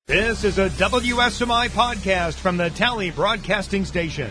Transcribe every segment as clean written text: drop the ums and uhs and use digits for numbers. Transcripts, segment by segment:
This is a WSMI podcast from the Tally Broadcasting Station.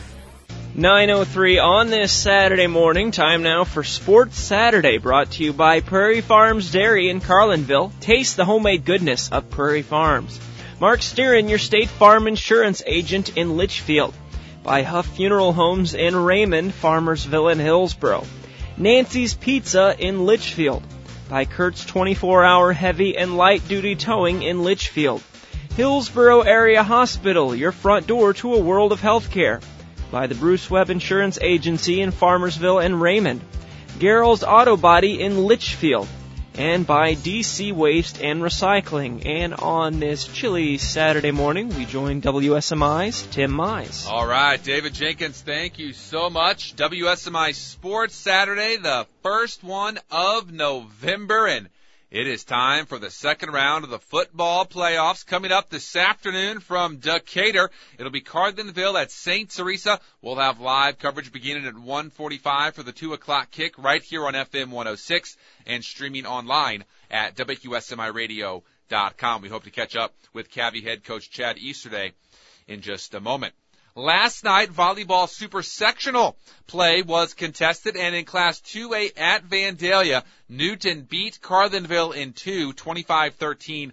9:03 on this Saturday morning. Time now for Sports Saturday, brought to you by Prairie Farms Dairy in Carlinville. Taste the homemade goodness of Prairie Farms. Mark Steerin, your State Farm Insurance agent in Litchfield. By Huff Funeral Homes in Raymond, Farmersville, and Hillsboro. Nancy's Pizza in Litchfield. By Kurt's 24-hour heavy and light-duty towing in Litchfield. Hillsboro Area Hospital, your front door to a world of healthcare. By the Bruce Webb Insurance Agency in Farmersville and Raymond. Garrell's Auto Body in Litchfield. And by DC Waste and Recycling. And on this chilly Saturday morning, we join WSMI's Tim Mize. All right, David Jenkins, thank you so much. WSMI Sports Saturday, the first one of November, and it is time for the second round of the football playoffs coming up this afternoon from Decatur. It'll be Carlinville at St. Teresa. We'll have live coverage beginning at 1:45 for the 2 o'clock kick right here on FM 106 and streaming online at WQSMIRadio.com. We hope to catch up with Cavy head coach Chad Easterday in just a moment. Last night, volleyball super sectional play was contested, and in Class 2A at Vandalia, Newton beat Carlinville in 2, 25-13,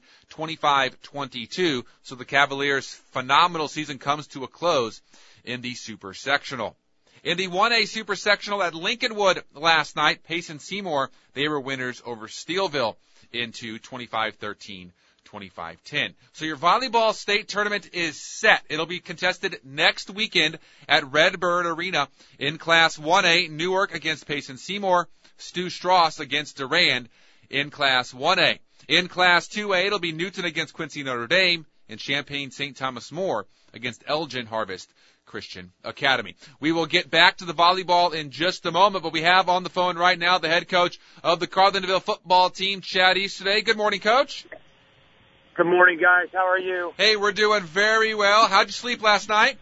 25-22. So the Cavaliers' phenomenal season comes to a close in the super sectional. In the 1A super sectional at Lincolnwood last night, Payson Seymour, they were winners over Steelville in 2, 25-13. 25-10. So your volleyball state tournament is set. It'll be contested next weekend at Redbird Arena. In Class 1A, Newark against Payson Seymour, Stu Strauss against Durand in Class 1A. In Class 2A, it'll be Newton against Quincy Notre Dame, and Champaign St. Thomas More against Elgin Harvest Christian Academy. We will get back to the volleyball in just a moment, but we have on the phone right now the head coach of the Carlinville football team, Chad Easterday. Good morning, Coach. Good morning, guys. How are you? Hey, we're doing very well. How'd you sleep last night?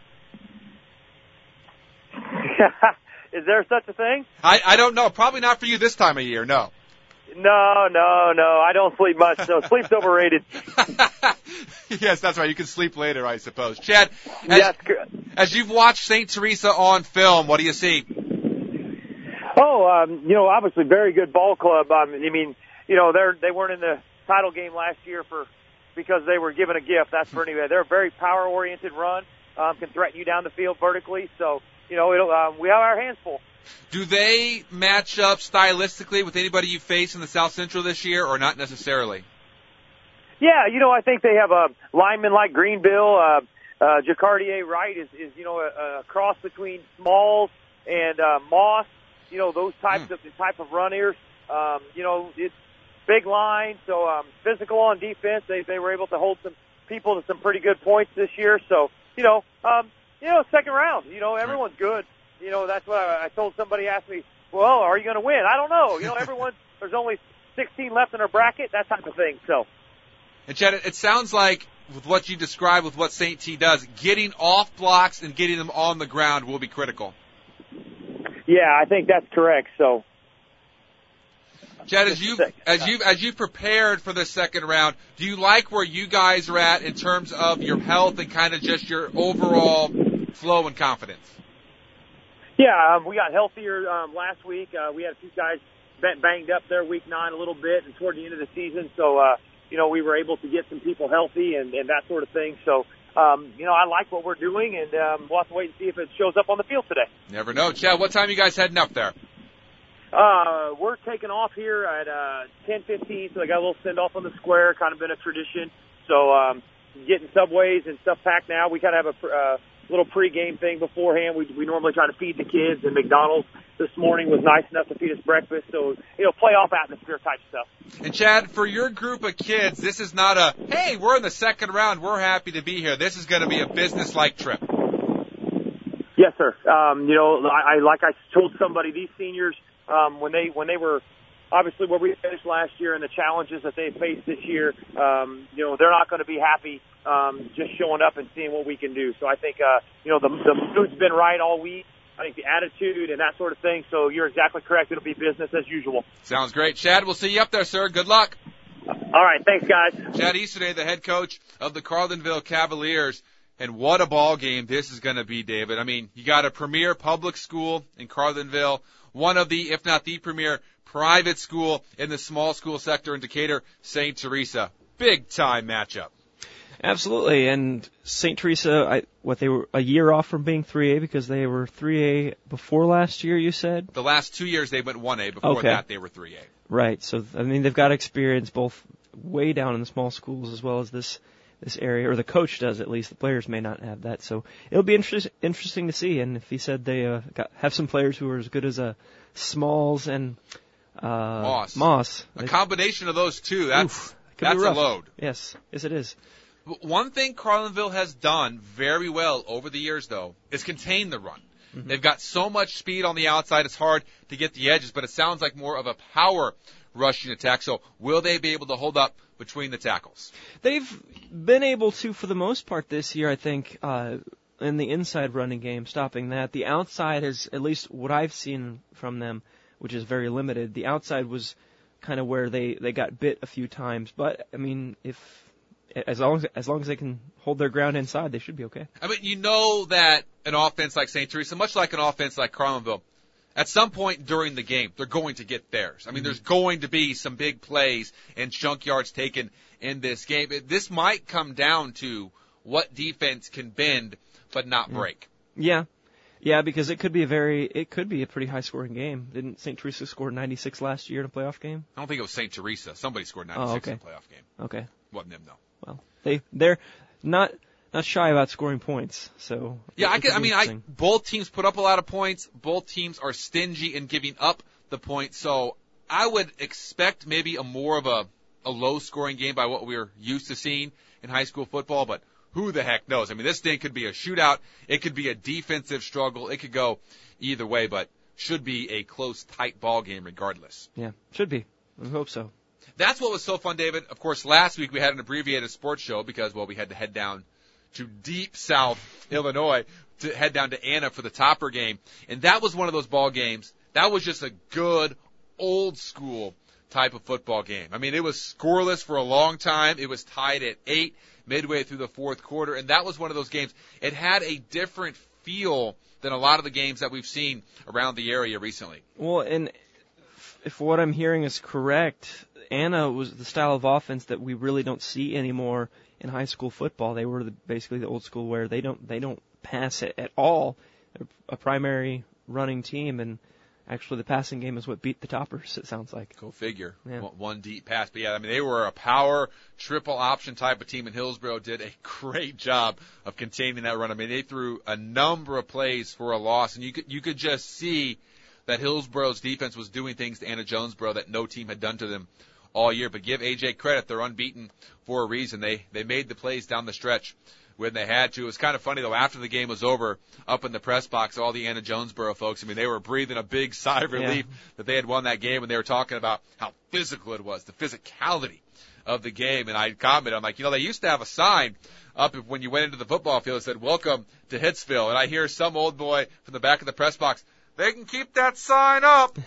Is there such a thing? I don't know. Probably not for you this time of year, no. No. I don't sleep much, so sleep's overrated. Yes, that's right. You can sleep later, I suppose. Chad, as you've watched St. Teresa on film, what do you see? Oh, obviously very good ball club. They weren't in the title game last year because they were given a gift. That's for anyway. They're a very power-oriented run, can threaten you down the field vertically. So, we have our hands full. Do they match up stylistically with anybody you face in the South Central this year, or not necessarily? Yeah, I think they have a lineman like Greenville. Jacardier Wright is a cross between Smalls and Moss. Those type of runners. It's big line, so physical on defense. They were able to hold some people to some pretty good points this year. So, second round, everyone's good. That's what I told somebody, asked me, well, are you going to win? I don't know. There's only 16 left in our bracket, that type of thing. So. And Chad, it sounds like with what you described with what St. T does, getting off blocks and getting them on the ground will be critical. Yeah, I think that's correct. So. Chad, as you prepared for the second round, do you like where you guys are at in terms of your health and kind of just your overall flow and confidence? Yeah, we got healthier last week. We had a few guys banged up there week 9 a little bit and toward the end of the season. So, we were able to get some people healthy and that sort of thing. So, I like what we're doing, and we'll have to wait and see if it shows up on the field today. Never know. Chad, what time are you guys heading up there? We're taking off here at 10:15, so I got a little send-off on the square, kind of been a tradition. So getting Subways and stuff packed now. We kind of have a little pregame thing beforehand. We normally try to feed the kids, and McDonald's this morning was nice enough to feed us breakfast. So, playoff atmosphere type stuff. And Chad, for your group of kids, this is not a, hey, we're in the second round, we're happy to be here. This is going to be a business-like trip. Yes, sir. Like I told somebody, these seniors, when they were obviously where we finished last year and the challenges that they faced this year, they're not going to be happy just showing up and seeing what we can do. So I think, the mood's been right all week. I think the attitude and that sort of thing. So you're exactly correct. It'll be business as usual. Sounds great. Chad, we'll see you up there, sir. Good luck. All right, thanks, guys. Chad Easterday, the head coach of the Carlinville Cavaliers. And what a ball game this is going to be, David. I mean, you got a premier public school in Carlinville, one of the, if not the premier private school in the small school sector in Decatur, St. Teresa. Big time matchup. Absolutely. And St. Teresa, they were a year off from being 3A because they were 3A before last year, you said? The last 2 years they went 1A. Before that they were 3A. Right. So, I mean, they've got experience both way down in the small schools as well as this area, or the coach does at least. The players may not have that. So it'll be interesting to see. And if he said they have some players who are as good as Smalls and Moss. A combination of those two, that's a load. Yes, it is. One thing Carlinville has done very well over the years, though, is contain the run. Mm-hmm. They've got so much speed on the outside, it's hard to get the edges, but it sounds like more of a power rushing attack. So will they be able to hold up between the tackles? They've been able to, for the most part this year, I think, in the inside running game, stopping that. The outside is, at least what I've seen from them, which is very limited, the outside was kind of where they got bit a few times. But, I mean, as long as they can hold their ground inside, they should be okay. I mean, you know that an offense like St. Teresa, much like an offense like Carlinville, at some point during the game, they're going to get theirs. I mean, there's going to be some big plays and chunk yards taken in this game. This might come down to what defense can bend but not break. Yeah. Yeah, because it could be a pretty high-scoring game. Didn't St. Teresa score 96 last year in a playoff game? I don't think it was St. Teresa. Somebody scored 96 in a playoff game. Okay. Wasn't them, though. Well, they're not shy about scoring points. So yeah, both teams put up a lot of points. Both teams are stingy in giving up the points. So I would expect maybe more of a low-scoring game by what we're used to seeing in high school football. But who the heck knows? I mean, this thing could be a shootout. It could be a defensive struggle. It could go either way, but should be a close, tight ball game regardless. Yeah, should be. I hope so. That's what was so fun, David. Of course, last week we had an abbreviated sports show because, well, we had to head down to deep South Illinois to head down to Anna for the Topper game. And that was one of those ball games. That was just a good, old school type of football game. I mean, it was scoreless for a long time. It was tied at 8 midway through the fourth quarter. And that was one of those games. It had a different feel than a lot of the games that we've seen around the area recently. Well, and if what I'm hearing is correct, Anna was the style of offense that we really don't see anymore in high school football. They were basically the old school where they don't pass it at all. They're a primary running team, and actually the passing game is what beat the Toppers, it sounds like. Go figure. Yeah. One deep pass. But yeah, I mean, they were a power triple option type of team, and Hillsboro did a great job of containing that run. I mean, they threw a number of plays for a loss, and you could just see that Hillsboro's defense was doing things to Anna Jonesboro that no team had done to them all year. But give AJ credit, they're unbeaten for a reason. They made the plays down the stretch when they had to. It was kind of funny, though, after the game was over, up in the press box, all the Anna Jonesboro folks, I mean, they were breathing a big sigh of relief that they had won that game, and they were talking about how physical it was, the physicality of the game. And I commented, I'm like, they used to have a sign up when you went into the football field that said, "Welcome to Hitsville." And I hear some old boy from the back of the press box, "They can keep that sign up."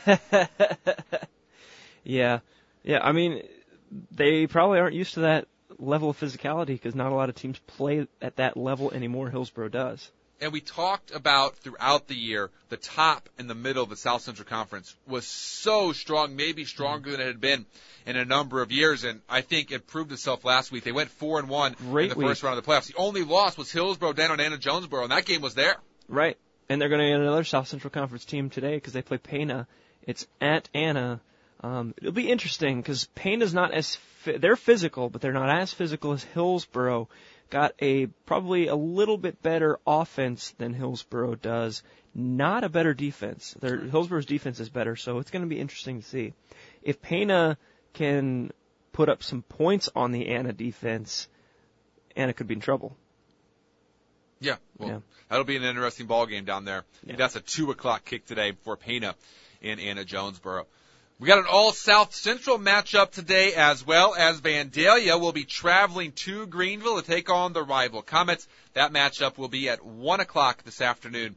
Yeah. Yeah, I mean, they probably aren't used to that level of physicality because not a lot of teams play at that level anymore. Hillsboro does. And we talked about throughout the year, the top and the middle of the South Central Conference was so strong, maybe stronger than it had been in a number of years. And I think it proved itself last week. They went 4-1 in the first round of the playoffs. The only loss was Hillsboro down on Anna Jonesboro, and that game was there. Right. And they're going to get another South Central Conference team today because they play Pana. It's at Anna. It'll be interesting because Payne's not they're physical, but they're not as physical as Hillsboro. Got probably a little bit better offense than Hillsboro does. Not a better defense. Hillsboro's defense is better, so it's going to be interesting to see. If Payne can put up some points on the Anna defense, Anna could be in trouble. Yeah, well, that'll be an interesting ball game down there. Yeah. That's a 2:00 kick today for Payne in Anna Jonesboro. We got an all-South Central matchup today as well, as Vandalia will be traveling to Greenville to take on the rival Comets. That matchup will be at 1:00 this afternoon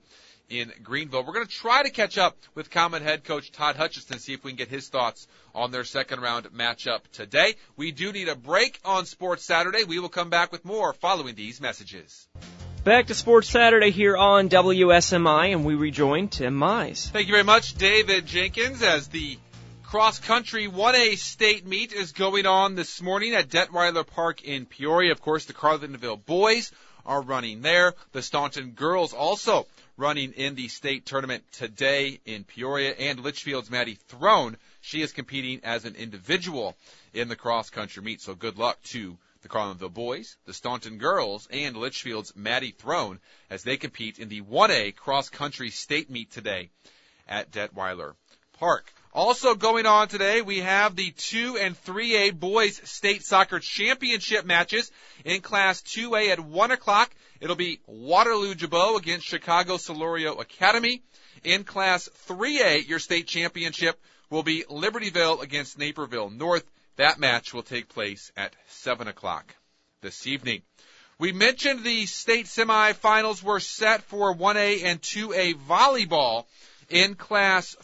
in Greenville. We're going to try to catch up with Comet head coach Todd Hutchinson, see if we can get his thoughts on their second-round matchup today. We do need a break on Sports Saturday. We will come back with more following these messages. Back to Sports Saturday here on WSMI, and we rejoin Tim Mize. Thank you very much, David Jenkins, as the cross-country 1A state meet is going on this morning at Detweiler Park in Peoria. Of course, the Carlinville boys are running there. The Staunton girls also running in the state tournament today in Peoria. And Litchfield's Maddie Throne, she is competing as an individual in the cross-country meet. So good luck to the Carlinville boys, the Staunton girls, and Litchfield's Maddie Throne as they compete in the 1A cross-country state meet today at Detweiler Park. Also going on today, we have the 2 and 3A boys state soccer championship matches in Class 2A at 1 o'clock. It'll be Waterloo-Jabot against Chicago Solorio Academy. In Class 3A, your state championship will be Libertyville against Naperville North. That match will take place at 7 o'clock this evening. We mentioned the state semifinals were set for 1A and 2A volleyball. In Class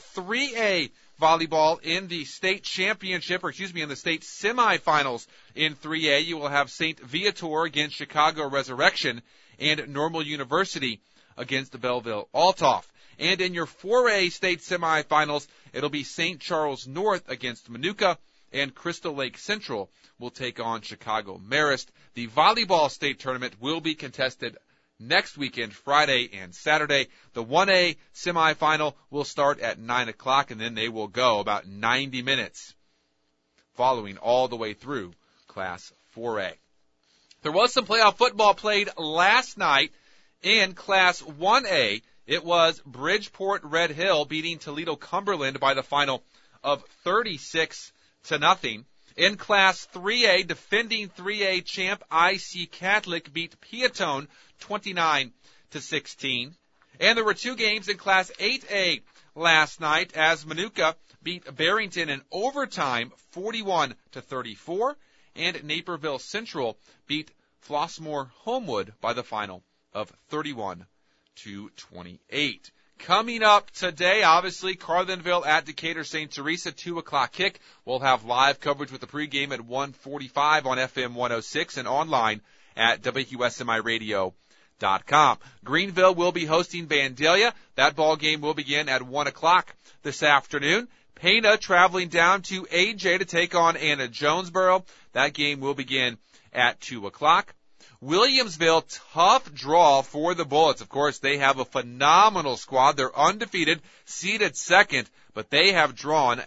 3A volleyball in the state championship, in the state semifinals in 3A, you will have St. Viator against Chicago Resurrection and Normal University against the Belleville Althoff. And in your 4A state semifinals, it'll be St. Charles North against Manuka, and Crystal Lake Central will take on Chicago Marist. The volleyball state tournament will be contested next weekend, Friday and Saturday. The 1A semifinal will start at 9 o'clock, and then they will go about 90 minutes following all the way through Class 4A. There was some playoff football played last night in Class 1A. It was Bridgeport Red Hill beating Toledo Cumberland by the final of 36-0. In Class 3A, defending 3A champ IC Catholic beat Piatone 29-16. And there were two games in Class 8A last night as Manuka beat Barrington in overtime 41-34, and Naperville Central beat Flossmoor Homewood by the final of 31-28. Coming up today, obviously, Carlinville at Decatur St. Teresa, 2 o'clock kick. We'll have live coverage with the pregame at 1:45 on FM 106 and online at WSMIRadio.com. Greenville will be hosting Vandalia. That ball game will begin at 1 o'clock this afternoon. Pana traveling down to AJ to take on Anna Jonesboro. That game will begin at 2 o'clock. Williamsville, tough draw for the Bullets. Of course, they have a phenomenal squad. They're undefeated, seeded second, but they have drawn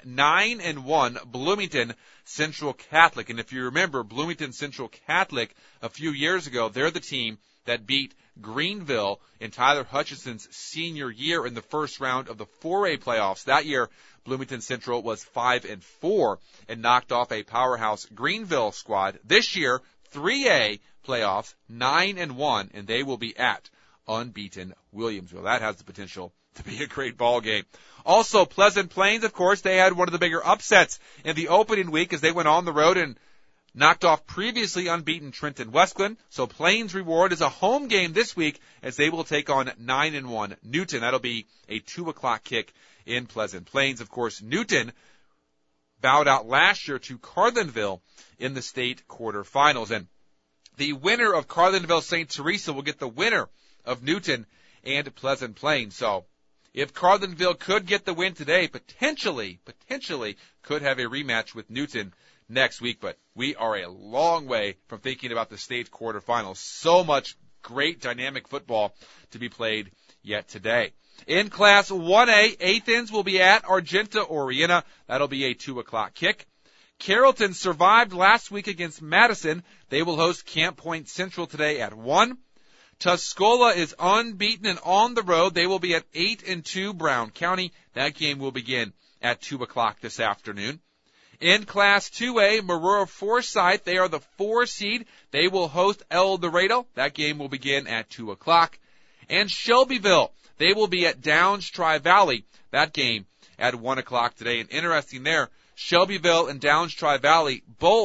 9-1 Bloomington Central Catholic. And if you remember Bloomington Central Catholic a few years ago, they're the team that beat Greenville in Tyler Hutchinson's senior year in the first round of the 4A playoffs. That year, Bloomington Central was 5-4 and knocked off a powerhouse Greenville squad. This year, 3A playoffs, 9-1, and they will be at unbeaten Williamsville. That has the potential to be a great ball game. Also, Pleasant Plains, of course, they had one of the bigger upsets in the opening week as they went on the road and knocked off previously unbeaten Trenton Westglen. So Plains Reward is a home game this week as they will take on 9-1 Newton. That'll be a 2 o'clock kick in Pleasant Plains. Of course, Newton bowed out last year to Carlinville in the state quarterfinals. And the winner of Carlinville St. Teresa will get the winner of Newton and Pleasant Plains. So if Carlinville could get the win today, potentially could have a rematch with Newton next week. But we are a long way from thinking about the state quarterfinals. So much great dynamic football to be played yet today. In Class 1A, Athens will be at Argenta Oriena. That'll be a 2 o'clock kick. Carrollton survived last week against Madison. They will host Camp Point Central today at 1. Tuscola is unbeaten and on the road. They will be at 8-2 Brown County. That game will begin at 2 o'clock this afternoon. In Class 2A, Marura Forsyth, they are the 4 seed. They will host El Dorado. That game will begin at 2 o'clock. And Shelbyville, they will be at Downs Tri-Valley. That game at 1 o'clock today. And interesting there, Shelbyville and Downs Tri-Valley both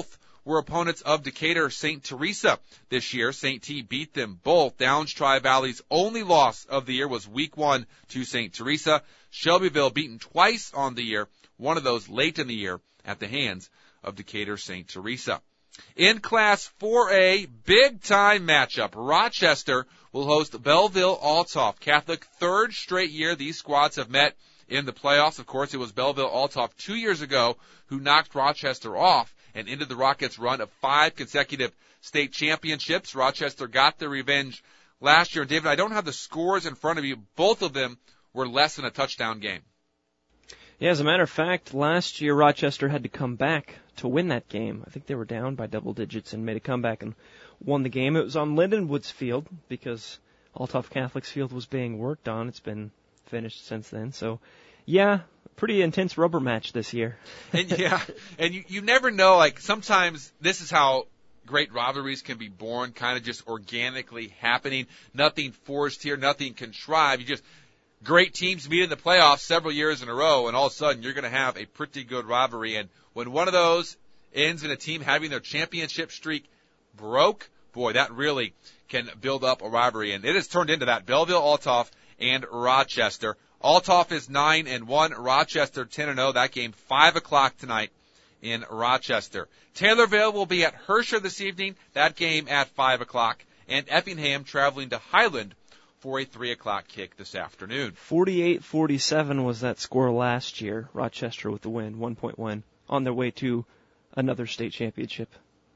were opponents of Decatur St. Teresa this year. St. T beat them both. Downs Tri-Valley's only loss of the year was Week 1 to St. Teresa. Shelbyville beaten twice on the year, one of those late in the year at the hands of Decatur St. Teresa. In Class 4A, big-time matchup. Rochester will host Belleville Althoff Catholic. Third straight year these squads have met in the playoffs. Of course, it was Belleville Althoff 2 years ago who knocked Rochester off and ended the Rockets' run of 5 consecutive state championships. Rochester got their revenge last year. David, I don't have the scores in front of you. Both of them were less than a touchdown game. Yeah, as a matter of fact, last year Rochester had to come back to win that game. I think they were down by double digits and made a comeback and won the game. It was on Lindenwood's field because Althoff Catholic's field was being worked on. It's been finished since then. So, yeah, pretty intense rubber match this year. And you never know, like, sometimes this is how great rivalries can be born, kind of just organically happening. Nothing forced here, nothing contrived. You just great teams meet in the playoffs several years in a row, and all of a sudden you're going to have a pretty good rivalry. And when one of those ends in a team having their championship streak broke, boy, that really can build up a rivalry. And it has turned into that. Belleville, Althoff, and Rochester. Althoff is 9-1, Rochester 10-0. That game 5 o'clock tonight in Rochester. Taylorville will be at Herscher this evening. That game at 5 o'clock. And Effingham traveling to Highland for a 3 o'clock kick this afternoon. 48-47 was that score last year. Rochester with the win, 1-point win, on their way to another state championship.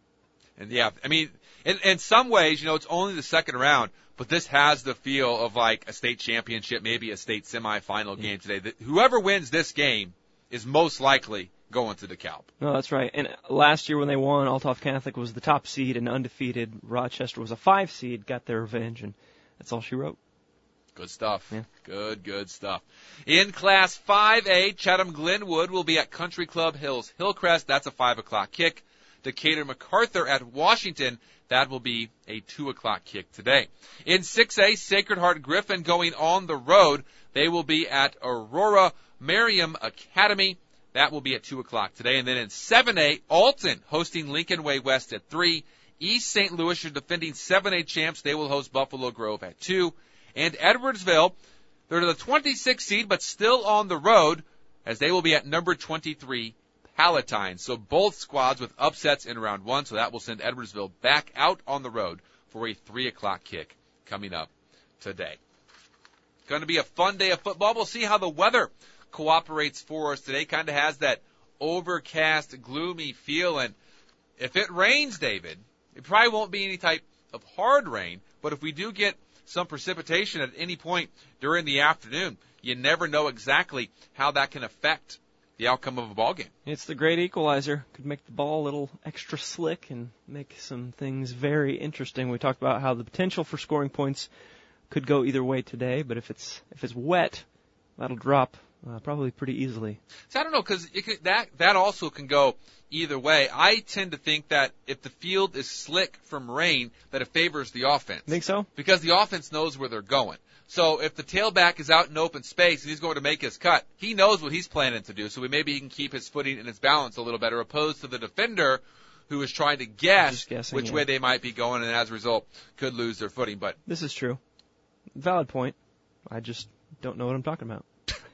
And yeah, I mean, in some ways, it's only the second round, but this has the feel of like a state championship, maybe a state semifinal game today. Whoever wins this game is most likely going to DeKalb. No, that's right. And last year when they won, Althoff Catholic was the top seed and undefeated. Rochester was a 5 seed, got their revenge, and that's all she wrote. Good stuff. Yeah. Good stuff. In Class 5A, Chatham-Glenwood will be at Country Club Hills Hillcrest. That's a 5 o'clock kick. Decatur MacArthur at Washington. That will be a 2 o'clock kick today. In 6A, Sacred Heart Griffin going on the road. They will be at Aurora Merriam Academy. That will be at 2 o'clock today. And then in 7A, Alton hosting Lincoln Way West at 3. East St. Louis are defending 7A champs. They will host Buffalo Grove at 2. And Edwardsville, they're the 26th seed, but still on the road, as they will be at number 23, Palatine. So both squads with upsets in round 1, so that will send Edwardsville back out on the road for a 3 o'clock kick coming up today. Going to be a fun day of football. We'll see how the weather cooperates for us today. Kind of has that overcast, gloomy feel. And if it rains, David, it probably won't be any type of hard rain, but if we do get some precipitation at any point during the afternoon, you never know exactly how that can affect the outcome of a ball game. It's the great equalizer. Could make the ball a little extra slick and make some things very interesting. We talked about how the potential for scoring points could go either way today, but if it's wet, that'll drop probably pretty easily. So I don't know, because that also can go either way. I tend to think that if the field is slick from rain, that it favors the offense. Think so? Because the offense knows where they're going. So if the tailback is out in open space and he's going to make his cut, he knows what he's planning to do, so maybe he can keep his footing and his balance a little better, opposed to the defender who is trying to guess which way they might be going, and as a result could lose their footing. But this is true. Valid point. I just don't know what I'm talking about.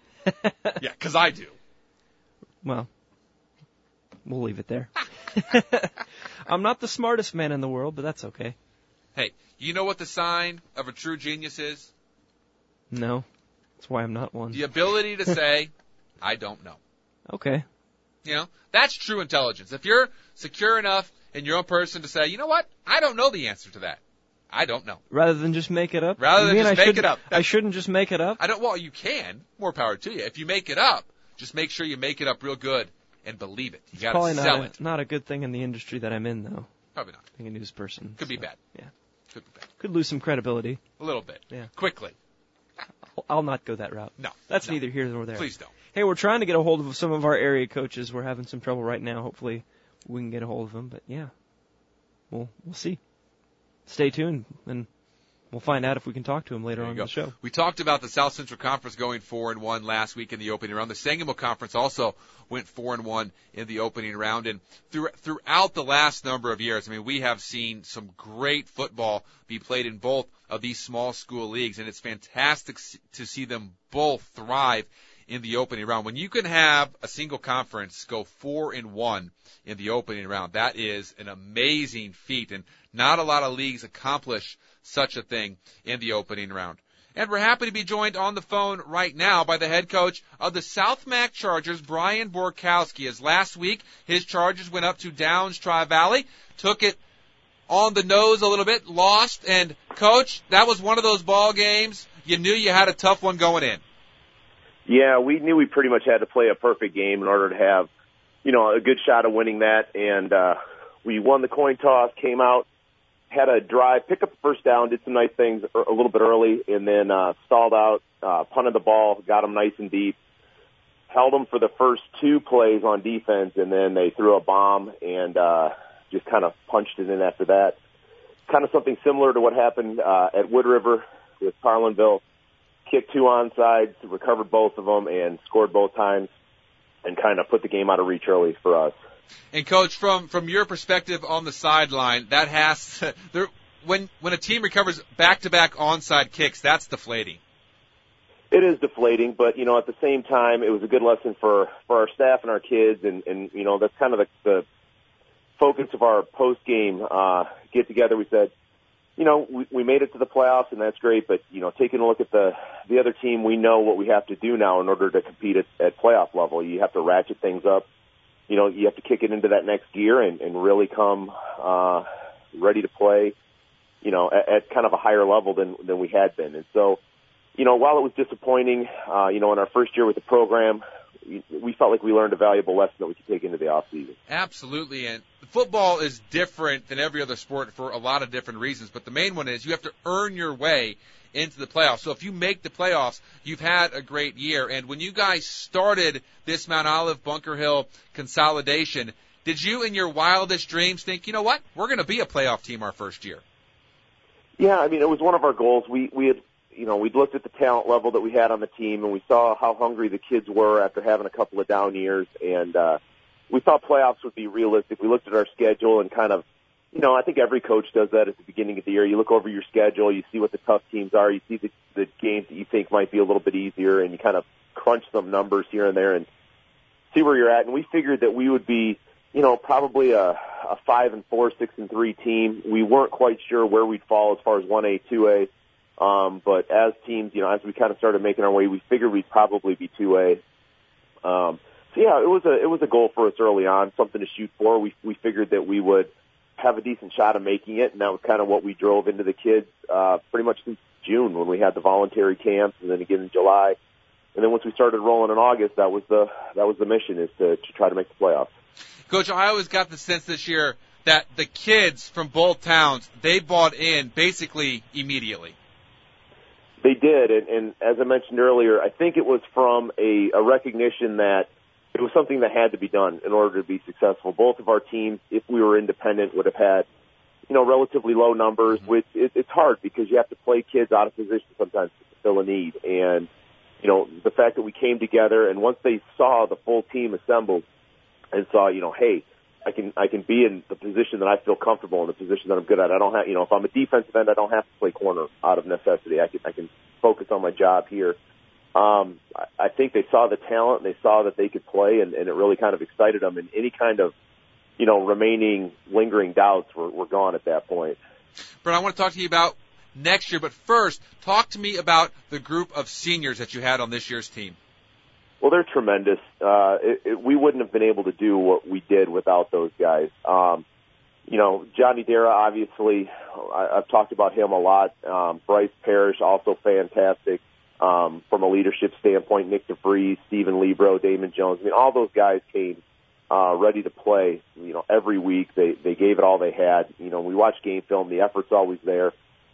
Yeah, because I do. Well, we'll leave it there. I'm not the smartest man in the world, but that's okay. Hey, you know what the sign of a true genius is? No. That's why I'm not one. The ability to say, I don't know. Okay. That's true intelligence. If you're secure enough in your own person to say, you know what, I don't know the answer to that. I don't know. Rather than just make it up? Rather than just make it up. I shouldn't just make it up? Well, you can. More power to you. If you make it up, just make sure you make it up real good and believe it. You got to sell it. Not a good thing in the industry that I'm in, though. Probably not. Being a news person. Could be bad. Yeah. Could be bad. Could lose some credibility. A little bit. Yeah. Quickly. I'll not go that route. No. That's neither here nor there. Please don't. Hey, we're trying to get a hold of some of our area coaches. We're having some trouble right now. Hopefully we can get a hold of them. But, yeah, we'll see. Stay tuned, and We'll find out if we can talk to him later on in the show. We talked about the South Central Conference going 4-1 last week in the opening round. The Sangamo Conference also went 4-1 in the opening round. And throughout the last number of years, I mean, we have seen some great football be played in both of these small school leagues, and it's fantastic to see them both thrive in the opening round. When you can have a single conference go 4-1 in the opening round, that is an amazing feat, and not a lot of leagues accomplish such a thing in the opening round. And we're happy to be joined on the phone right now by the head coach of the South Mac Chargers, Brian Borkowski. As last week, his Chargers went up to Downs Tri-Valley, took it on the nose a little bit, lost, and Coach, that was one of those ball games. You knew you had a tough one going in. Yeah, we knew we pretty much had to play a perfect game in order to have, a good shot of winning that. And we won the coin toss, came out, had a drive, picked up the first down, did some nice things a little bit early, and then stalled out, punted the ball, got them nice and deep, held them for the first 2 plays on defense, and then they threw a bomb and just kind of punched it in after that. Kind of something similar to what happened at Wood River with Carlinville. Kicked 2 onside, recovered both of them, and scored both times, and kind of put the game out of reach early for us. And Coach, from your perspective on the sideline, that has when a team recovers back-to-back onside kicks, that's deflating. It is deflating, but at the same time, it was a good lesson for our staff and our kids, and that's kind of the focus of our post-game get together. We said, we made it to the playoffs, and that's great, but, taking a look at the other team, we know what we have to do now in order to compete at playoff level. You have to ratchet things up. You have to kick it into that next gear and really come ready to play, at kind of a higher level than we had been. And so, while it was disappointing, in our first year with the program, we felt like we learned a valuable lesson that we could take into the off season. Absolutely, and football is different than every other sport for a lot of different reasons, but the main one is you have to earn your way into the playoffs. So if you make the playoffs, you've had a great year. And when you guys started this Mount Olive Bunker Hill consolidation, did you in your wildest dreams think, you know what, we're going to be a playoff team our first year? Yeah, it was one of our goals. We had we'd looked at the talent level that we had on the team, and we saw how hungry the kids were after having a couple of down years, and we thought playoffs would be realistic. We looked at our schedule and kind of, I think every coach does that at the beginning of the year. You look over your schedule, you see what the tough teams are, you see the games that you think might be a little bit easier, and you kind of crunch some numbers here and there and see where you're at. And we figured that we would be, probably a 5-4, 6-3 team. We weren't quite sure where we'd fall as far as 1A, 2A. But as teams, as we kind of started making our way, we figured we'd probably be 2A. So yeah, it was a goal for us early on, something to shoot for. We figured that we would have a decent shot of making it, and that was kind of what we drove into the kids, pretty much since June when we had the voluntary camps, and then again in July. And then once we started rolling in August, that was the mission, is to try to make the playoffs. Coach, I always got the sense this year that the kids from both towns, they bought in basically immediately. They did, and as I mentioned earlier, I think it was from a recognition that it was something that had to be done in order to be successful. Both of our teams, if we were independent, would have had, relatively low numbers, which it's hard because you have to play kids out of position sometimes to fill a need. And, the fact that we came together, and once they saw the full team assembled and saw, hey, I can be in the position that I feel comfortable in, the position that I'm good at. I don't have, if I'm a defensive end, I don't have to play corner out of necessity. I can focus on my job here. I think they saw the talent and they saw that they could play, and it really kind of excited them. And any kind of, remaining lingering doubts were gone at that point. Brent, I want to talk to you about next year, but first, talk to me about the group of seniors that you had on this year's team. Well, they're tremendous. We wouldn't have been able to do what we did without those guys. Johnny Dara, obviously, I've talked about him a lot. Bryce Parrish, also fantastic from a leadership standpoint. Nick DeVries, Stephen Libro, Damon Jones. All those guys came ready to play. Every week they gave it all they had. We watch game film. The effort's always there.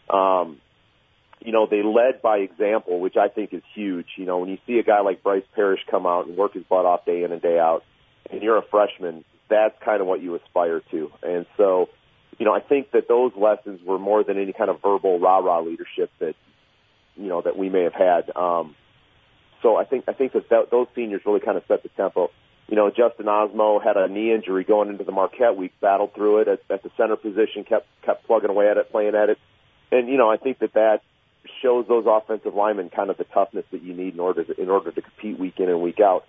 They led by example, which I think is huge. When you see a guy like Bryce Parrish come out and work his butt off day in and day out, and you're a freshman, that's kind of what you aspire to. And so, I think that those lessons were more than any kind of verbal rah-rah leadership that we may have had. So I think that those seniors really kind of set the tempo. Justin Osmo had a knee injury going into the Marquette week, battled through it at the center position, kept plugging away at it, playing at it. And, I think that shows those offensive linemen kind of the toughness that you need in order to compete week in and week out.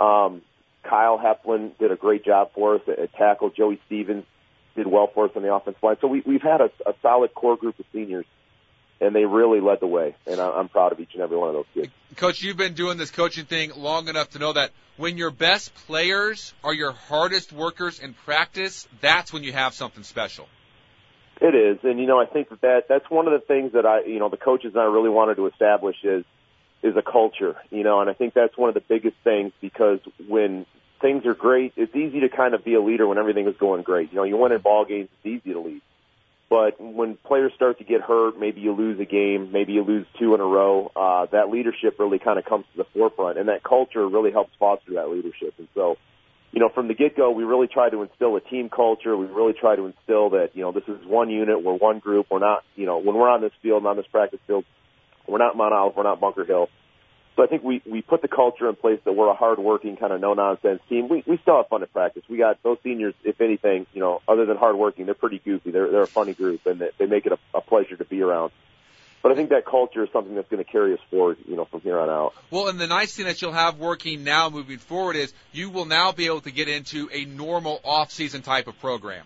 Kyle Heplin did a great job for us at tackle. Joey Stevens did well for us on the offensive line. So we've had a solid core group of seniors, and they really led the way. And I'm proud of each and every one of those kids. Coach, you've been doing this coaching thing long enough to know that when your best players are your hardest workers in practice, that's when you have something special. It is. And, I think that's one of the things that the coaches and I really wanted to establish is a culture, and I think that's one of the biggest things, because when things are great, it's easy to kind of be a leader when everything is going great. You win in ball games, it's easy to lead. But when players start to get hurt, maybe you lose a game, maybe you lose 2 in a row, that leadership really kind of comes to the forefront, and that culture really helps foster that leadership. And so, from the get-go, we really try to instill a team culture. We really try to instill that, this is one unit, we're one group. We're not, when we're on this field, on this practice field, we're not Mount Olive, we're not Bunker Hill. So I think we put the culture in place that we're a hard-working, kind of no-nonsense team. We still have fun at practice. We got those seniors, if anything, other than hard-working, they're pretty goofy. They're a funny group, and they make it a pleasure to be around. But I think that culture is something that's going to carry us forward, from here on out. Well, and the nice thing that you'll have working now moving forward is you will now be able to get into a normal off-season type of program.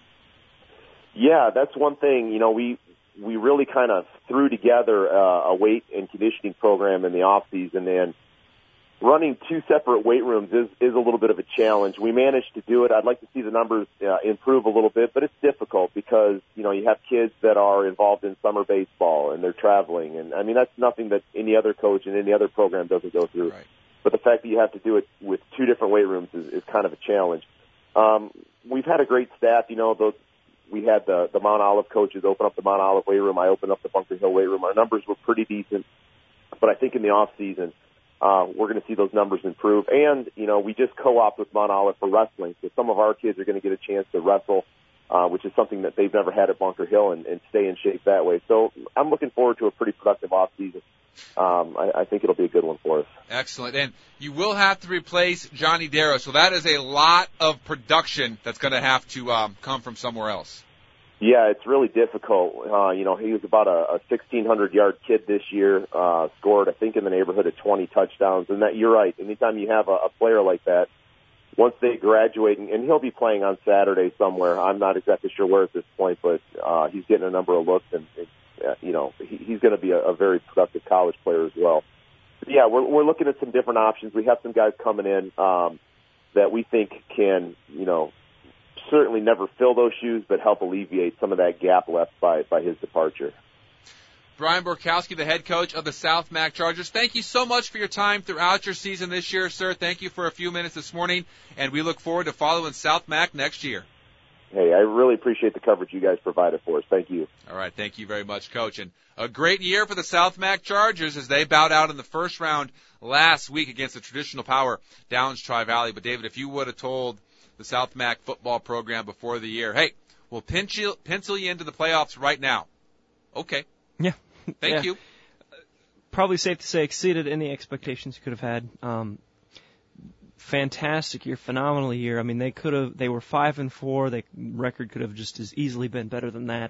Yeah, that's one thing. We really kind of threw together a weight and conditioning program in the off-season, and running 2 separate weight rooms is a little bit of a challenge. We managed to do it. I'd like to see the numbers improve a little bit, but it's difficult because, you have kids that are involved in summer baseball and they're traveling. And, I mean, that's nothing that any other coach in any other program doesn't go through. Right. But the fact that you have to do it with 2 different weight rooms is kind of a challenge. We've had a great staff. We had the Mount Olive coaches open up the Mount Olive weight room. I opened up the Bunker Hill weight room. Our numbers were pretty decent, but I think in the off-season, we're going to see those numbers improve. And, we just co-opt with Mount Olive for wrestling. So some of our kids are going to get a chance to wrestle, which is something that they've never had at Bunker Hill, and stay in shape that way. So I'm looking forward to a pretty productive off-season. I think it'll be a good one for us. Excellent. And you will have to replace Johnny Darrow. So that is a lot of production that's going to have to come from somewhere else. Yeah, it's really difficult. He was about a 1,600-yard kid this year, scored, I think, in the neighborhood of 20 touchdowns. And that, you're right, anytime you have a player like that, once they graduate, and he'll be playing on Saturday somewhere. I'm not exactly sure where at this point, but he's getting a number of looks, and he's going to be a very productive college player as well. But yeah, we're looking at some different options. We have some guys coming in that we think can, certainly never fill those shoes, but help alleviate some of that gap left by his departure. Brian Borkowski, the head coach of the South Mac Chargers, thank you so much for your time throughout your season this year, sir. Thank you for a few minutes this morning, and we look forward to following South Mac next year. Hey, I really appreciate the coverage you guys provided for us. Thank you. All right, thank you very much, Coach. And a great year for the South Mac Chargers as they bowed out in the first round last week against the traditional power Downs Tri-Valley. But, David, if you would have told the South Mac football program before the year, hey, we'll pencil you into the playoffs right now. Okay. Yeah. Thank you. Probably safe to say exceeded any expectations you could have had. Fantastic year, phenomenal year. I mean, they were 5-4. Their record could have just as easily been better than that.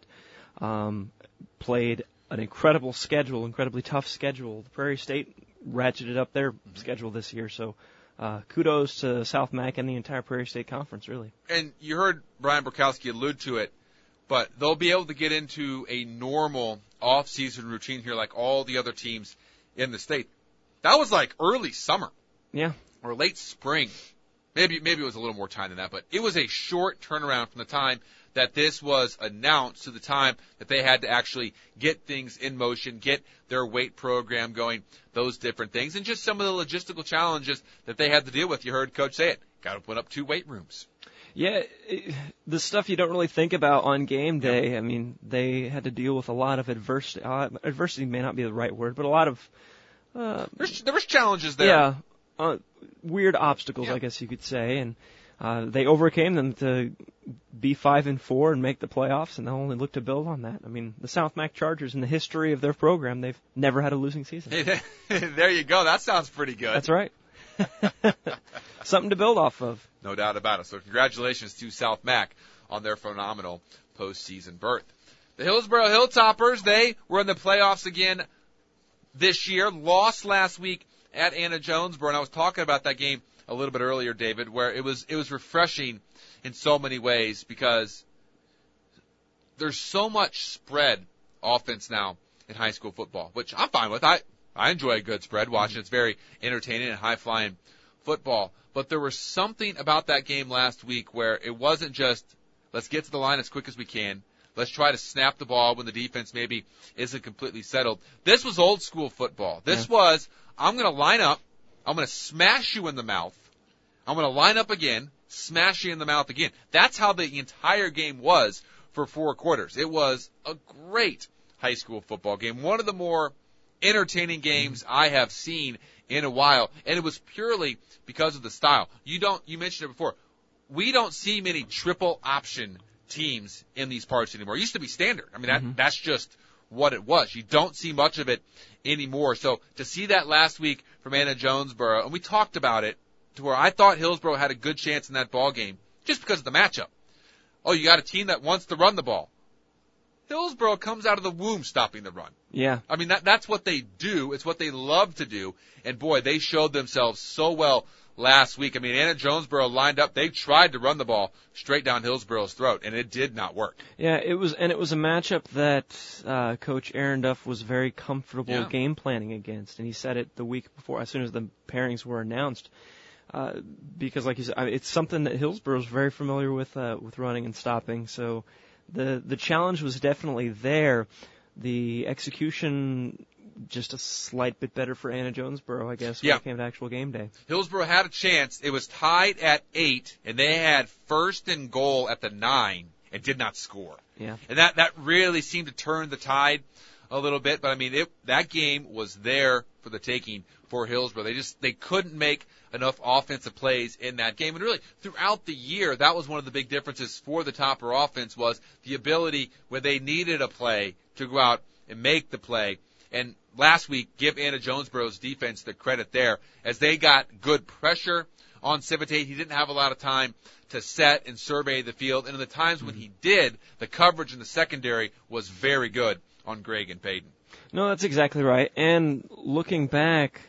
Played an incredible schedule, incredibly tough schedule. The Prairie State ratcheted up their schedule this year, so kudos to South Mac and the entire Prairie State Conference, really. And you heard Brian Borkowski allude to it, but they'll be able to get into a normal off-season routine here like all the other teams in the state. That was like early summer. Yeah. Or late spring. Maybe it was a little more time than that, but it was a short turnaround from the time that this was announced to the time that they had to actually get things in motion, get their weight program going, those different things, and just some of the logistical challenges that they had to deal with. You heard Coach say it. Got to put up 2 weight rooms. Yeah, the stuff you don't really think about on game day. I mean, they had to deal with a lot of adversity. Adversity may not be the right word, but a lot of there was challenges there. Yeah, weird obstacles, I guess you could say. And they overcame them to be 5-4 and make the playoffs, and they'll only look to build on that. I mean, the South Mac Chargers, in the history of their program, they've never had a losing season. There you go. That sounds pretty good. That's right. Something to build off of. No doubt about it. So congratulations to South Mac on their phenomenal postseason berth. The Hillsboro Hilltoppers, they were in the playoffs again this year, lost last week at Anna Jonesboro, and I was talking about that game a little bit earlier, David, where it was refreshing in so many ways because there's so much spread offense now in high school football, which I'm fine with. I enjoy a good spread watching. It's very entertaining and high-flying football. But there was something about that game last week where it wasn't just, let's get to the line as quick as we can. Let's try to snap the ball when the defense maybe isn't completely settled. This was old school football. This was, I'm going to line up. I'm going to smash you in the mouth. I'm going to line up again, smash you in the mouth again. That's how the entire game was for 4 quarters. It was a great high school football game. One of the more entertaining games I have seen in a while, and it was purely because of the style. You mentioned it before. We don't see many triple option teams in these parts anymore. It used to be standard. I mean, that's just what it was. You don't see much of it anymore. So to see that last week from Anna Jonesboro, and we talked about it, to where I thought Hillsboro had a good chance in that ball game just because of the matchup. Oh, you got a team that wants to run the ball. Hillsboro comes out of the womb stopping the run. Yeah. I mean, that's what they do. It's what they love to do. And, boy, they showed themselves so well last week. I mean, Anna Jonesboro lined up. They tried to run the ball straight down Hillsboro's throat, and it did not work. Yeah, it was a matchup that Coach Aaron Duff was very comfortable game planning against. And he said it the week before, as soon as the pairings were announced. Because, like you said, it's something that Hillsboro's very familiar with running and stopping. So the challenge was definitely there. The execution just a slight bit better for Anna Jonesboro, I guess, when it came to actual game day. Hillsboro had a chance. It was tied at 8, and they had first and goal at the 9 and did not score. Yeah. And that really seemed to turn the tide a little bit. But, I mean, that game was there for the taking for Hillsboro. They couldn't make enough offensive plays in that game. And really, throughout the year, that was one of the big differences for the Topper offense was the ability when they needed a play to go out and make the play. And last week, give Anna Jonesboro's defense the credit there as they got good pressure on Civitate. He didn't have a lot of time to set and survey the field. And in the times when he did, the coverage in the secondary was very good on Greg and Payton. No, that's exactly right. And looking back,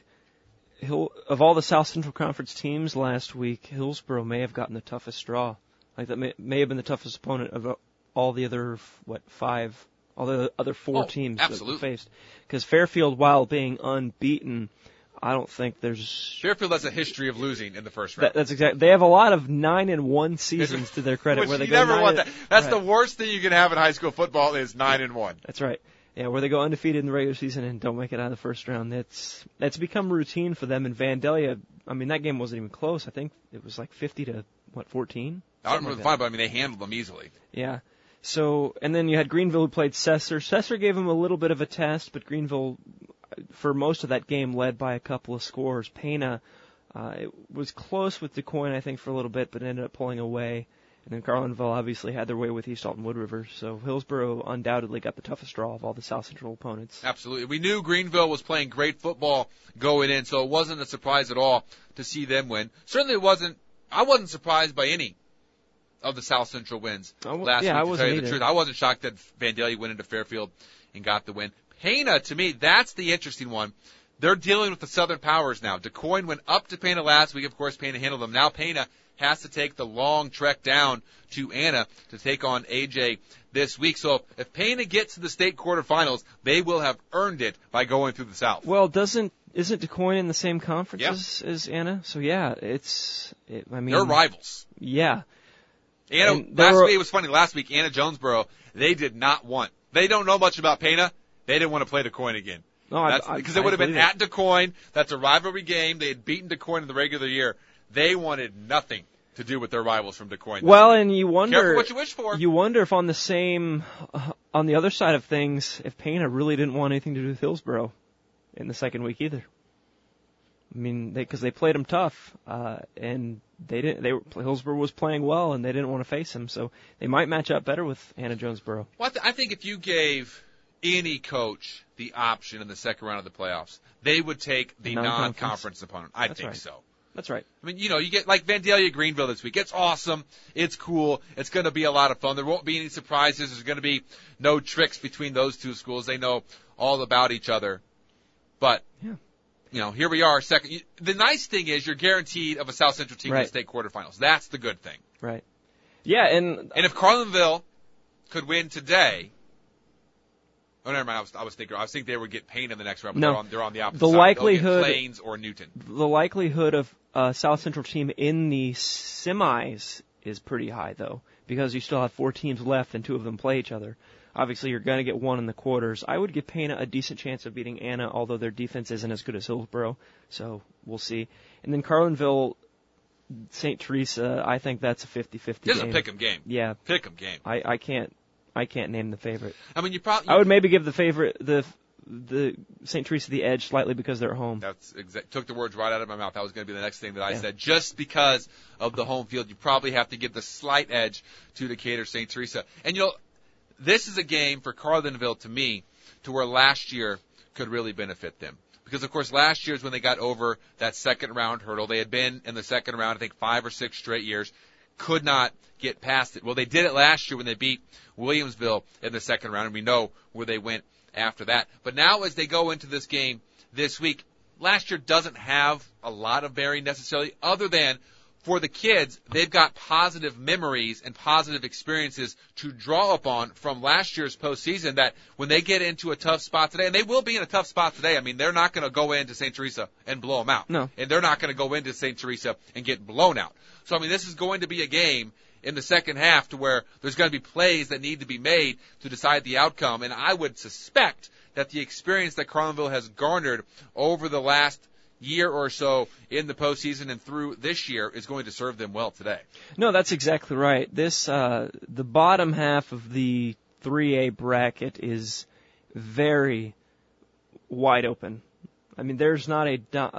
of all the South Central Conference teams last week, Hillsboro may have gotten the toughest draw. Like that may have been the toughest opponent of all the other, all the other 4 teams that we faced. Because Fairfield, while being unbeaten, I don't think there's... Fairfield has a history of losing in the first round. That's exactly. They have a lot of 9-1 seasons to their credit. Which where they you never want that. That's right. The worst thing you can have in high school football is 9-1. That's right. Yeah, where they go undefeated in the regular season and don't make it out of the first round. That's become routine for them. In Vandalia, I mean, that game wasn't even close. I think it was like 50-14? I don't remember the final, but I mean, they handled them easily. Yeah. So, and then you had Greenville who played Cesar. Cesar gave them a little bit of a test, but Greenville, for most of that game, led by a couple of scores. Pena, it was close with DeCoin, I think, for a little bit, but ended up pulling away. And then Carlinville obviously had their way with East Alton Wood River. So Hillsboro undoubtedly got the toughest draw of all the South Central opponents. Absolutely. We knew Greenville was playing great football going in, so it wasn't a surprise at all to see them win. Certainly I wasn't surprised by any of the South Central wins last week, to tell you the truth. I wasn't shocked that Vandalia went into Fairfield and got the win. Pena, to me, that's the interesting one. They're dealing with the Southern Powers now. DeCoin went up to Pena last week. Of course, Pena handled them. Now Pena has to take the long trek down to Anna to take on AJ this week. So if Pena gets to the state quarterfinals, they will have earned it by going through the South. Well, isn't DeCoin in the same conference as Anna? So yeah, I mean, they're rivals. Yeah. Anna, it was funny. Last week, Anna Jonesboro, they don't know much about Pena. They didn't want to play DeCoin again. No, because it would have been at DeCoin. That's a rivalry game. They had beaten DeCoin in the regular year. They wanted nothing to do with their rivals from DeCoin. Well, and you wonder... Careful what you wish for. You wonder if on the other side of things, if Pena really didn't want anything to do with Hillsboro in the second week either. I mean, because they played them tough, and Hillsborough was playing well, and they didn't want to face him, so they might match up better with Hannah Jonesboro. Well, I think if you gave any coach the option in the second round of the playoffs, they would take the non-conference opponent. I think so. That's right. I mean, you get like Vandalia Greenville this week. It's awesome. It's cool. It's going to be a lot of fun. There won't be any surprises. There's going to be no tricks between those two schools. They know all about each other. But, here we are. Second. The nice thing is you're guaranteed of a South Central team in the state quarterfinals. That's the good thing. Right. Yeah, and if Carlinville could win today. Oh, never mind. I was thinking they would get Payne in the next round, but no, they're on the opposite the side. Likelihood, Plains or Newton. The likelihood of a South Central team in the semis is pretty high, though, because you still have 4 teams left and 2 of them play each other. Obviously, you're going to get 1 in the quarters. I would give Payne a decent chance of beating Anna, although their defense isn't as good as Hillsborough, so we'll see. And then Carlinville, St. Teresa, I think that's a 50-50 game. This is a pick 'em game. Yeah. Pick 'em game. I can't name the favorite. I mean, I would maybe give the favorite, the St. Teresa the edge slightly because they're at home. That's took the words right out of my mouth. That was going to be the next thing that I said. Just because of the home field, you probably have to give the slight edge to Decatur St. Teresa. And this is a game for Carlinville, to me, to where last year could really benefit them. Because, of course, last year is when they got over that second round hurdle. They had been in the second round, I think, 5 or 6 straight years. Could not get past it. Well, they did it last year when they beat Williamsville in the second round, and we know where they went after that. But now as they go into this game this week, last year doesn't have a lot of bearing necessarily, other than for the kids, they've got positive memories and positive experiences to draw upon from last year's postseason, that when they get into a tough spot today, and they will be in a tough spot today, I mean, they're not going to go into St. Teresa and blow them out. No. And they're not going to go into St. Teresa and get blown out. So, I mean, this is going to be a game in the second half to where there's going to be plays that need to be made to decide the outcome. And I would suspect that the experience that Carlinville has garnered over the last year or so in the postseason and through this year is going to serve them well today. No, that's exactly right. This the bottom half of the 3A bracket is very wide open. I mean, there's not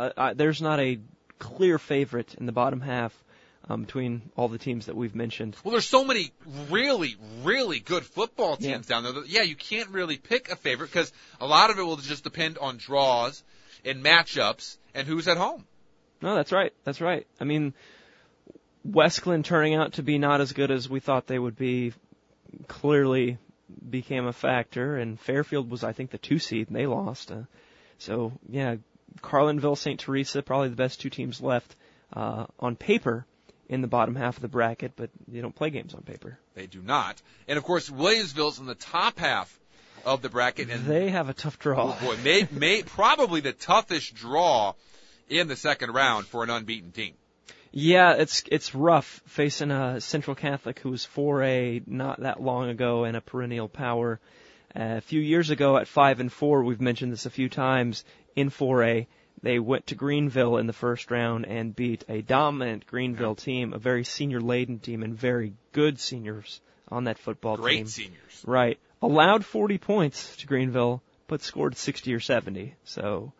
a clear favorite in the bottom half between all the teams that we've mentioned. Well, there's so many really, really good football teams down there that, you can't really pick a favorite because a lot of it will just depend on draws and matchups and who's at home. No, that's right. That's right. I mean, Westland turning out to be not as good as we thought they would be clearly became a factor, and Fairfield was, I think, the 2 seed, and they lost. So, Carlinville, St. Teresa, probably the best 2 teams left on paper in the bottom half of the bracket, but they don't play games on paper. They do not. And, of course, Williamsville's in the top half of the bracket. And they have a tough draw. Oh, boy, probably the toughest draw in the second round for an unbeaten team. Yeah, it's rough facing a Central Catholic who was 4A not that long ago and a perennial power. A few years ago at 5-4, we've mentioned this a few times, in 4A, they went to Greenville in the first round and beat a dominant Greenville team, a very senior-laden team, and very good seniors on that football team. Great seniors. Right. Allowed 40 points to Greenville, but scored 60 or 70. So,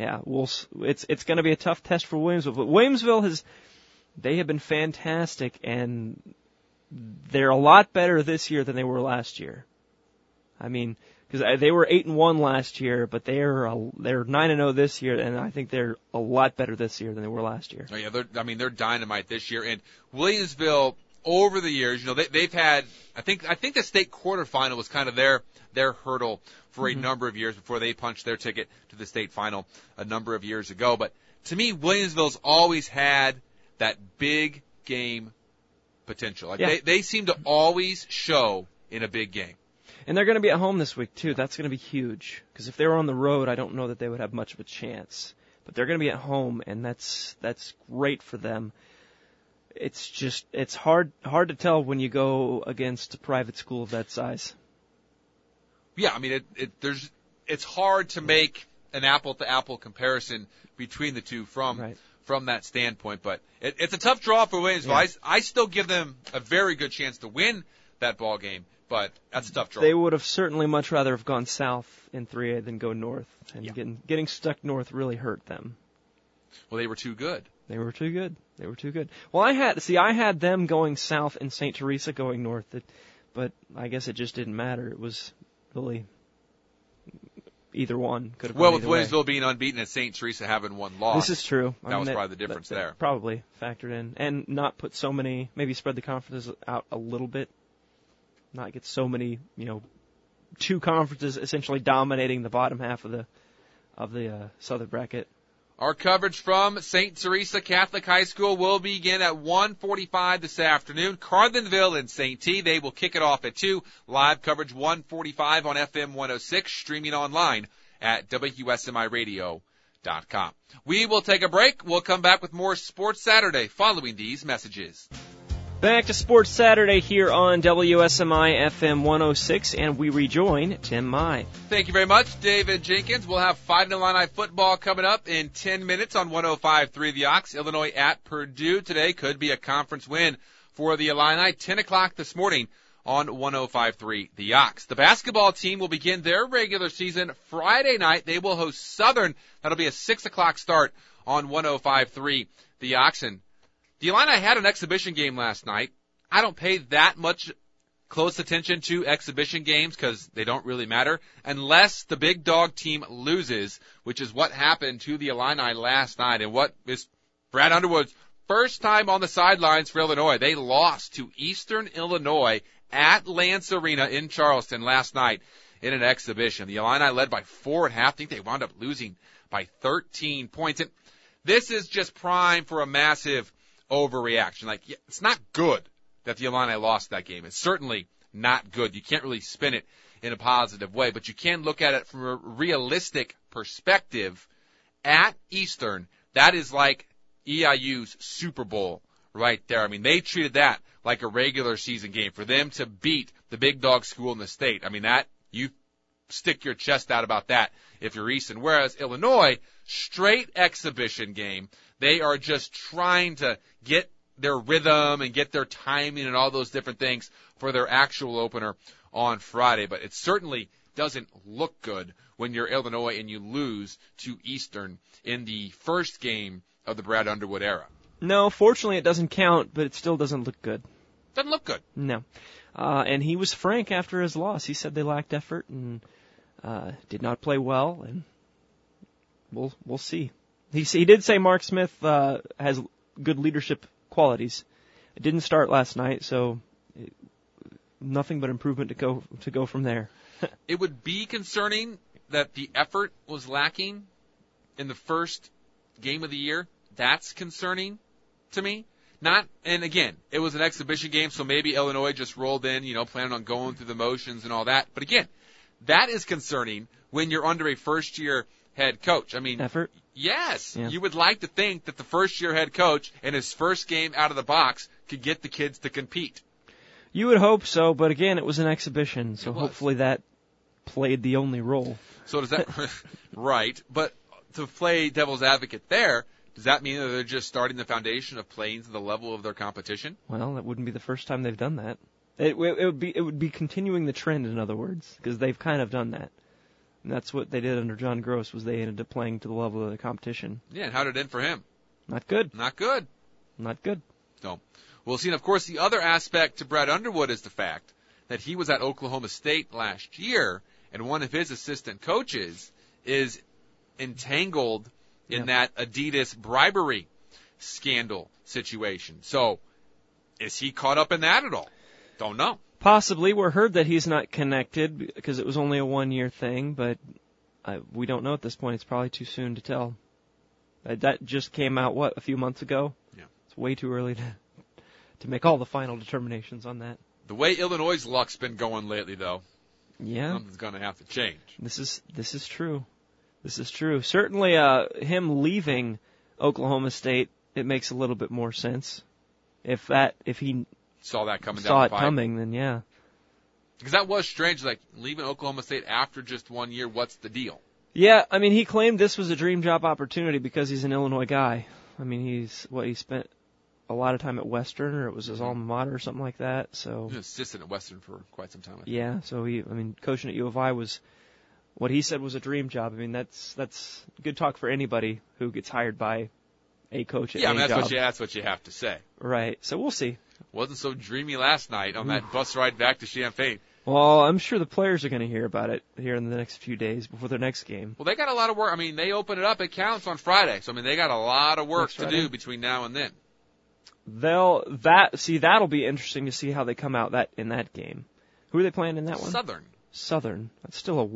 it's going to be a tough test for Williamsville. But Williamsville they have been fantastic, and they're a lot better this year than they were last year. I mean, because they were 8-1 last year, but they're 9-0 this year, and I think they're a lot better this year than they were last year. Oh yeah, they're dynamite this year. And Williamsville, over the years, they've had, I think the state quarterfinal was kind of their hurdle for a number of years before they punched their ticket to the state final a number of years ago. But to me, Williamsville's always had that big game potential. They seem to always show in a big game. And they're going to be at home this week, too. That's going to be huge. Because if they were on the road, I don't know that they would have much of a chance. But they're going to be at home, and that's great for them. It's hard to tell when you go against a private school of that size. Yeah, I mean, it's hard to make an apple-to-apple comparison between the two from that standpoint. But it's a tough draw for Williamsville. Yeah. I still give them a very good chance to win that ball game. But that's a tough draw. They would have certainly much rather have gone south in 3A than go north. And getting stuck north really hurt them. Well, they were too good. They were too good. They were too good. Well, I had them going south and St. Teresa going north, but I guess it just didn't matter. It was really either one could have. Well, gone with either way. Williamsville being unbeaten and St. Teresa having one loss. This is true. That was probably the difference there. Probably factored in. And not put so many, maybe spread the conferences out a little bit. Not get so many, two conferences essentially dominating the bottom half of the southern bracket. Our coverage from St. Teresa Catholic High School will begin at 1:45 this afternoon. Carlinville and St. T, they will kick it off at 2. Live coverage 1:45 on FM 106, streaming online at WSMIRadio.com. We will take a break. We'll come back with more Sports Saturday following these messages. Back to Sports Saturday here on WSMI FM 106, and we rejoin Tim Mai. Thank you very much, David Jenkins. We'll have Fighting Illini football coming up in 10 minutes on 105.3 The Ox. Illinois at Purdue today could be a conference win for the Illini. 10 o'clock this morning on 105.3 The Ox. The basketball team will begin their regular season Friday night. They will host Southern. That'll be a 6 o'clock start on 105.3 The Ox. And the Illini had an exhibition game last night. I don't pay that much close attention to exhibition games because they don't really matter unless the big dog team loses, which is what happened to the Illini last night and what is Brad Underwood's first time on the sidelines for Illinois. They lost to Eastern Illinois at Lance Arena in Charleston last night in an exhibition. The Illini led by 4 at half. I think they wound up losing by 13 points. And this is just prime for a massive overreaction. It's not good that the Illini lost that game. It's certainly not good. You can't really spin it in a positive way, but you can look at it from a realistic perspective. At Eastern, that is like EIU's Super Bowl right there. I mean, they treated that like a regular season game. For them to beat the big dog school in the state, I mean, that you stick your chest out about that if you're Eastern. Whereas Illinois, straight exhibition game. They are just trying to get their rhythm and get their timing and all those different things for their actual opener on Friday. But it certainly doesn't look good when you're Illinois and you lose to Eastern in the first game of the Brad Underwood era. No, fortunately it doesn't count, but it still doesn't look good. Doesn't look good. No. And he was frank after his loss. He said they lacked effort and did not play well, and we'll see. He did say Mark Smith has good leadership qualities. It didn't start last night, so nothing but improvement to go from there. It would be concerning that the effort was lacking in the first game of the year. That's concerning to me. And again, it was an exhibition game, so maybe Illinois just rolled in, planning on going through the motions and all that. But again, that is concerning when you're under a first-year head coach. I mean, effort? Yes. Yeah. You would like to think that the first-year head coach in his first game out of the box could get the kids to compete. You would hope so, but again, it was an exhibition, so hopefully that played the only role. So does that, right, but to play devil's advocate there, does that mean that they're just starting the foundation of playing to the level of their competition? Well, that wouldn't be the first time they've done that. It would be continuing the trend, in other words, because they've kind of done that. And that's what they did under John Gross, was they ended up playing to the level of the competition. Yeah, and how did it end for him? Not good. Not good. Not good. So, we'll see. And, of course, the other aspect to Brad Underwood is the fact that he was at Oklahoma State last year, and one of his assistant coaches is entangled in that Adidas bribery scandal situation. So, is he caught up in that at all? Don't know. Possibly. We're heard that he's not connected because it was only a one-year thing, but we don't know at this point. It's probably too soon to tell. That just came out, a few months ago? Yeah. It's way too early to make all the final determinations on that. The way Illinois' luck's been going lately, though, something's going to have to change. This is true. This is true. Certainly, him leaving Oklahoma State, it makes a little bit more sense. If he saw that coming saw down it the pipe. coming, then yeah. Because that was strange, like leaving Oklahoma State after just 1 year. What's the deal? Yeah, I mean, he claimed this was a dream job opportunity because he's an Illinois guy. I mean, he spent a lot of time at Western, or it was his alma mater or something like that. So he was assistant at Western for quite some time. Yeah, so coaching at U of I was what he said was a dream job. I mean, that's good talk for anybody who gets hired by a coach at Yeah, I any mean, job. that's what you have to say. Right. So we'll see. Wasn't so dreamy last night on that bus ride back to Champaign. Well, I'm sure the players are going to hear about it here in the next few days before their next game. Well, they got a lot of work. I mean, they open it up. It counts on Friday. So, I mean, they got a lot of work Next to Friday? do between now and then. That'll be interesting to see how they come out in that game. Who are they playing in that one? Southern. Southern. That's still a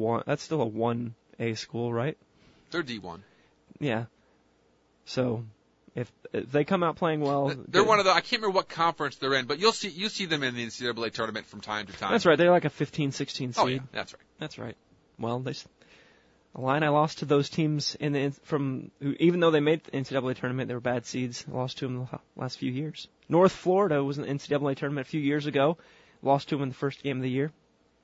1A school, right? They're D1. Yeah. So if they come out playing well, They're one of the, I can't remember what conference they're in, but you see them in the NCAA tournament from time to time. That's right. They're like a 15, 16 seed. Oh, yeah, that's right. That's right. Well, Illini lost to those teams even though they made the NCAA tournament, they were bad seeds. Lost to them the last few years. North Florida was in the NCAA tournament a few years ago. Lost to them in the first game of the year.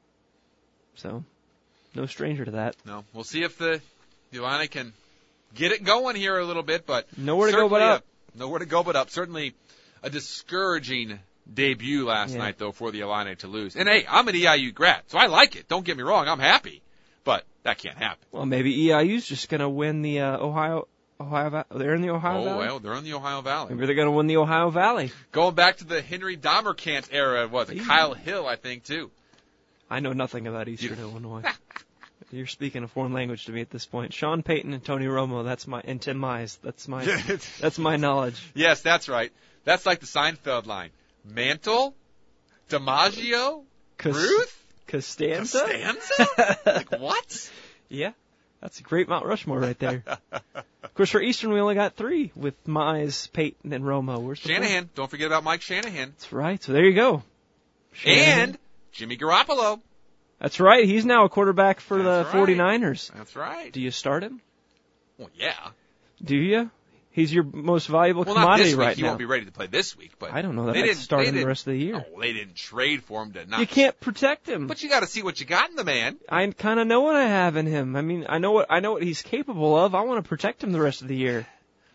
So, no stranger to that. No, we'll see if the Illini can get it going here a little bit, but Nowhere to go but up. Nowhere to go but up. Certainly a discouraging debut last night, though, for the Illini to lose. And, hey, I'm an EIU grad, so I like it. Don't get me wrong. I'm happy. But that can't happen. Well, maybe EIU's just going to win the Ohio Valley. They're in the Ohio Valley? Oh, well, they're in the Ohio Valley. Maybe they're going to win the Ohio Valley. Going back to the Henry Dahmerkamp era, Kyle Hill, I think, too. I know nothing about Eastern Illinois. You're speaking a foreign language to me at this point. Sean Payton and Tony Romo, and Tim Mize. That's my knowledge. Yes, that's right. That's like the Seinfeld line. Mantle? DiMaggio? Ruth? Costanza? Like, what? Yeah, that's a great Mount Rushmore right there. Of course, for Eastern, we only got 3 with Mize, Payton, and Romo. Where's the Shanahan. Don't forget about Mike Shanahan. That's right. So there you go. Shanahan. And Jimmy Garoppolo. That's right. He's now a quarterback for That's the right. 49ers. That's right. Do you start him? Well, yeah. Do you? He's your most valuable Well, not commodity this week. right He now. won't be ready to play this week. But I don't know that I'd start him the rest of the year. No, they didn't trade for him to not. You can't protect him. But you got to see what you got in the man. I kind of know what I have in him. I mean, I know what he's capable of. I want to protect him the rest of the year.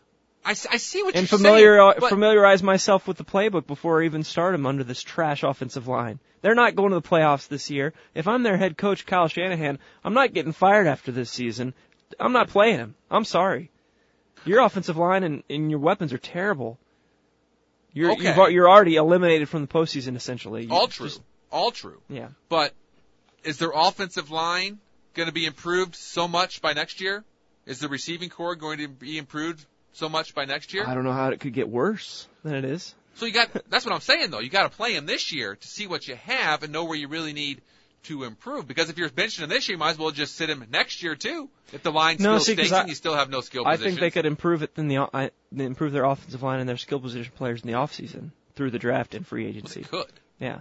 I see what and you're saying. And familiarize myself with the playbook before I even start him under this trash offensive line. They're not going to the playoffs this year. If I'm their head coach, Kyle Shanahan, I'm not getting fired after this season. I'm not playing him. I'm sorry. Your offensive line and your weapons are terrible. You're already eliminated from the postseason, essentially. All true. Yeah. But is their offensive line going to be improved so much by next year? Is the receiving core going to be improved so much by next year? I don't know how it could get worse than it is. So that's what I'm saying, though. You got to play him this year to see what you have and know where you really need to improve. Because if you're benching him this year, you might as well just sit him next year too. If the line still stinks and you still have no skill position. I think they could improve it improve their offensive line and their skill position players in the offseason through the draft and free agency. Well, they could. Yeah.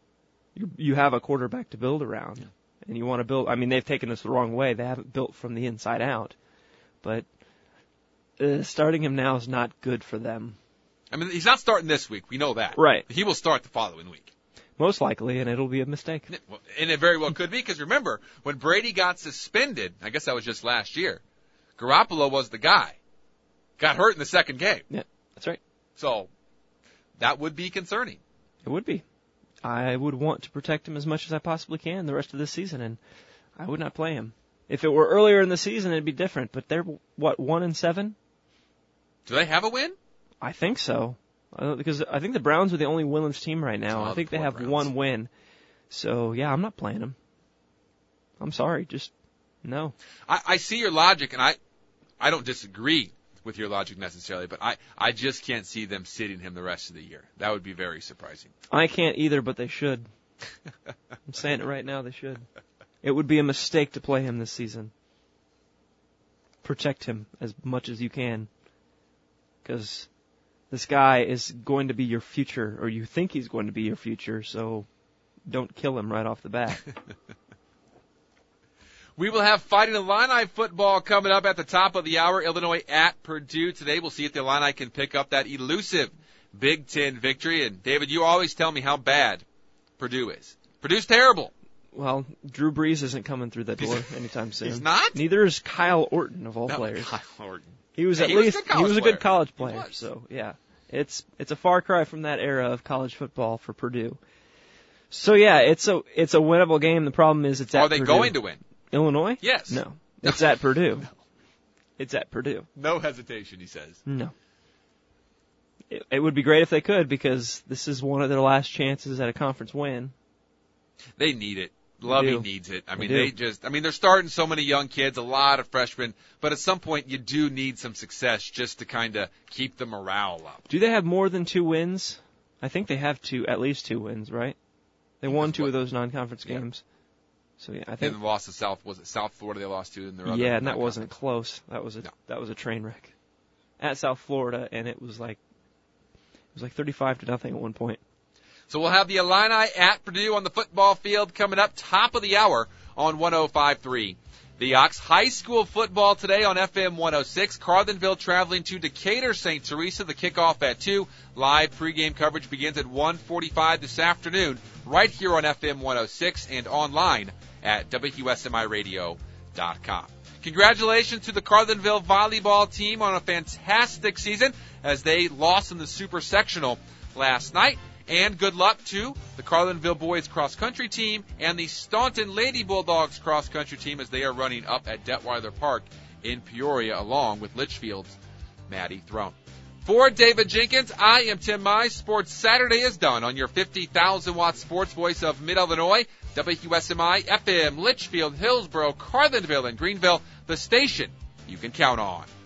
You have a quarterback to build around. Yeah. And you want to build. I mean, they've taken this the wrong way. They haven't built from the inside out. But starting him now is not good for them. I mean, he's not starting this week. We know that. Right. He will start the following week. Most likely, and it'll be a mistake. And it very well could be, because remember, when Brady got suspended, I guess that was just last year, Garoppolo was the guy. Got hurt in the second game. Yeah, that's right. So, that would be concerning. It would be. I would want to protect him as much as I possibly can the rest of this season, and I would not play him. If it were earlier in the season, it'd be different, but they're, 1-7? Do they have a win? I think so. Because I think the Browns are the only winless team right now. I think they have Browns. one win. So, yeah, I'm not playing them. I'm sorry. Just, no. I see your logic, and I don't disagree with your logic necessarily, but I just can't see them sitting him the rest of the year. That would be very surprising. I can't either, but they should. I'm saying it right now, they should. It would be a mistake to play him this season. Protect him as much as you can. Because this guy is going to be your future, or you think he's going to be your future, so don't kill him right off the bat. We will have Fighting Illini football coming up at the top of the hour. Illinois at Purdue today. We'll see if the Illini can pick up that elusive Big Ten victory. And, David, you always tell me how bad Purdue is. Purdue's terrible. Well, Drew Brees isn't coming through that door anytime soon. He's not? Neither is Kyle Orton, of all players. Kyle Orton. He was he was a good college He player. was. So yeah, it's a far cry from that era of college football for Purdue. So yeah, it's a winnable game. The problem is it's at Purdue. Are they going to win? Illinois? Yes. No. It's at Purdue. It's at Purdue. No hesitation, he says. No. it would be great if they could, because this is one of their last chances at a conference win. They need it. Lovey needs it. I mean, they're starting so many young kids, a lot of freshmen, but at some point you do need some success just to kind of keep the morale up. Do they have more than 2 wins? I think they have at least 2 wins, right? They won 2 of those non-conference games. So yeah, I think. And lost to South Florida they lost to in their other. Yeah, and that wasn't close. That was a train wreck. At South Florida, and it was like 35-0 at one point. So we'll have the Illini at Purdue on the football field coming up top of the hour on 105.3. The Ox High School football today on FM 106. Carlinville traveling to Decatur St. Teresa. The kickoff at 2. Live pregame coverage begins at 1:45 this afternoon right here on FM 106 and online at WSMIRadio.com. Congratulations to the Carlinville volleyball team on a fantastic season as they lost in the Super Sectional last night. And good luck to the Carlinville boys cross-country team and the Staunton Lady Bulldogs cross-country team as they are running up at Detweiler Park in Peoria along with Litchfield's Maddie Throne. For David Jenkins, I am Tim Mize. Sports Saturday is done on your 50,000-watt sports voice of Mid-Illinois, WQSMI, FM, Litchfield, Hillsboro, Carlinville, and Greenville, the station you can count on.